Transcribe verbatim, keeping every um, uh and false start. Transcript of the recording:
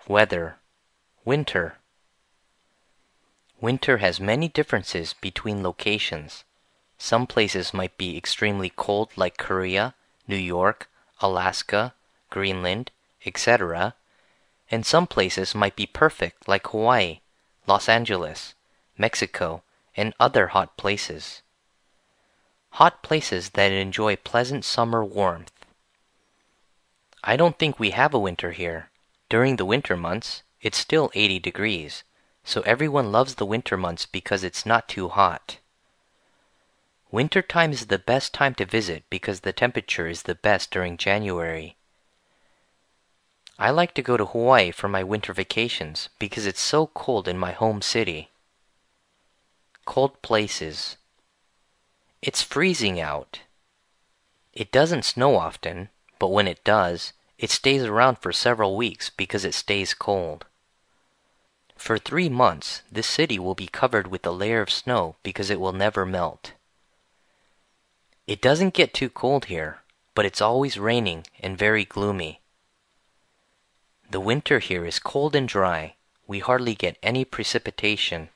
Weather. Winter. Winter has many differences between locations. Some places might be extremely cold like Korea, New York, Alaska, Greenland, et cetera, and some places might be perfect like Hawaii, Los Angeles, Mexico, and other hot places. Hot places that enjoy pleasant summer warmth. I don't think we have a winter here. During the winter months, it's still eighty degrees, so everyone loves the winter months because it's not too hot. Winter time is the best time to visit because the temperature is the best during January. I like to go to Hawaii for my winter vacations because it's so cold in my home city. Cold places. It's freezing out. It doesn't snow often, but when it does, it stays around for several weeks because it stays cold. For three months, this city will be covered with a layer of snow because it will never melt. It doesn't get too cold here, but it's always raining and very gloomy. The winter here is cold and dry. We hardly get any precipitation.